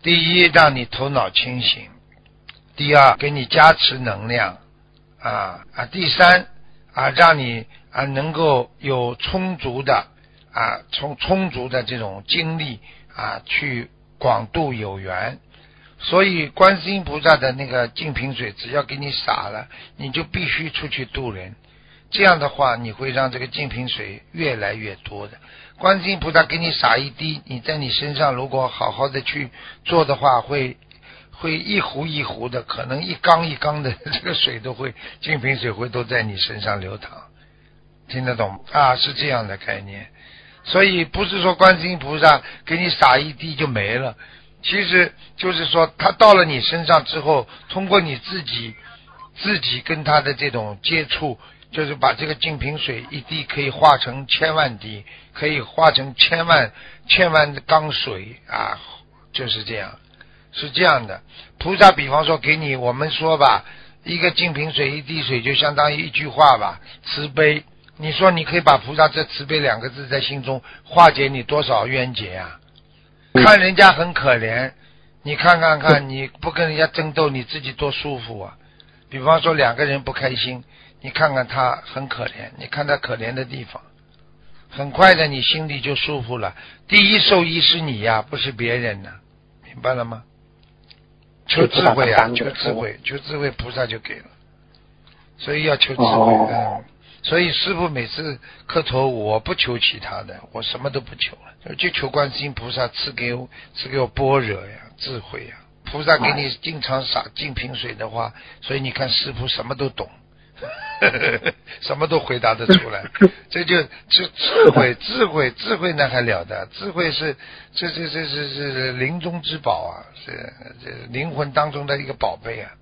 第一，让你头脑清醒；第二，给你加持能量；第三，让你能够有充足的这种精力去广度有缘。所以观世音菩萨的那个净瓶水只要给你洒了，你就必须出去度人，这样的话你会让这个净瓶水越来越多的。观世音菩萨给你洒一滴，你在你身上如果好好的去做的话，会一壶一壶的，可能一缸一缸的这个水都会，净瓶水会都在你身上流淌，听得懂是这样的概念。所以不是说观世音菩萨给你洒一滴就没了，其实就是说他到了你身上之后，通过你自己跟他的这种接触，就是把这个净瓶水一滴可以化成千万滴，可以化成千万缸水就是这样，是这样的。菩萨比方说给你，我们说吧，一个净瓶水一滴水就相当于一句话吧，慈悲。你说你可以把菩萨这慈悲两个字在心中化解你多少冤结啊？看人家很可怜，你看看，你不跟人家争斗，你自己多舒服啊！比方说两个人不开心，你看看他很可怜，你看他可怜的地方，很快的你心里就舒服了。第一受益是你呀，不是别人呢，明白了吗？求智慧求智慧，菩萨就给了。所以要求智慧。所以师父每次磕头，我不求其他的，我什么都不求了，就求观世音菩萨赐给我般若呀，智慧呀。菩萨给你经常洒净瓶水的话，所以你看师父什么都懂，什么都回答得出来。这就智慧那还了得？智慧是这灵中之宝啊，是灵魂当中的一个宝贝啊。